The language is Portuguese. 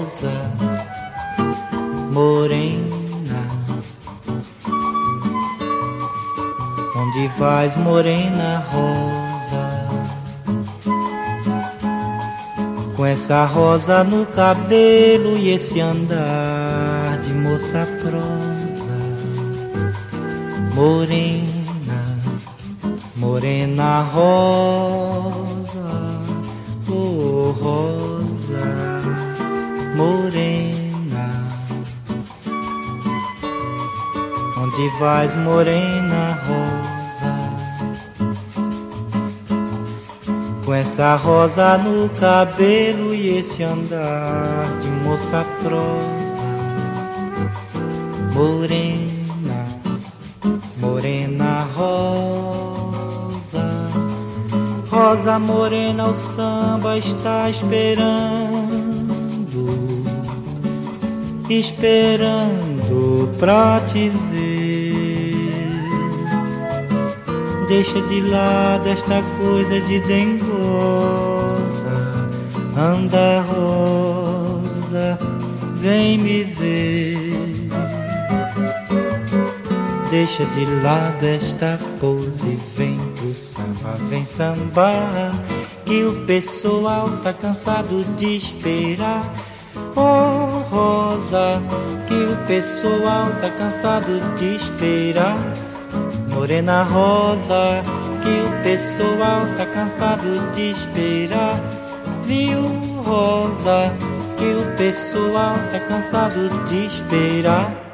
rosa morena, onde vais, morena rosa? Com essa rosa no cabelo e esse andar de moça prosa, morena, morena rosa, oh rosa morena, onde vais, morena rosa? Com essa rosa no cabelo e esse andar de moça prosa, morena, morena rosa, rosa morena, o samba está esperando pra te ver. Deixa de lado esta coisa de dengosa, anda rosa, vem me ver. Deixa de lado esta pose, vem pro samba, vem sambar, que o pessoal tá cansado de esperar. Oh rosa, que o pessoal tá cansado de esperar. Morena rosa, que o pessoal tá cansado de esperar. Viu, rosa, que o pessoal tá cansado de esperar.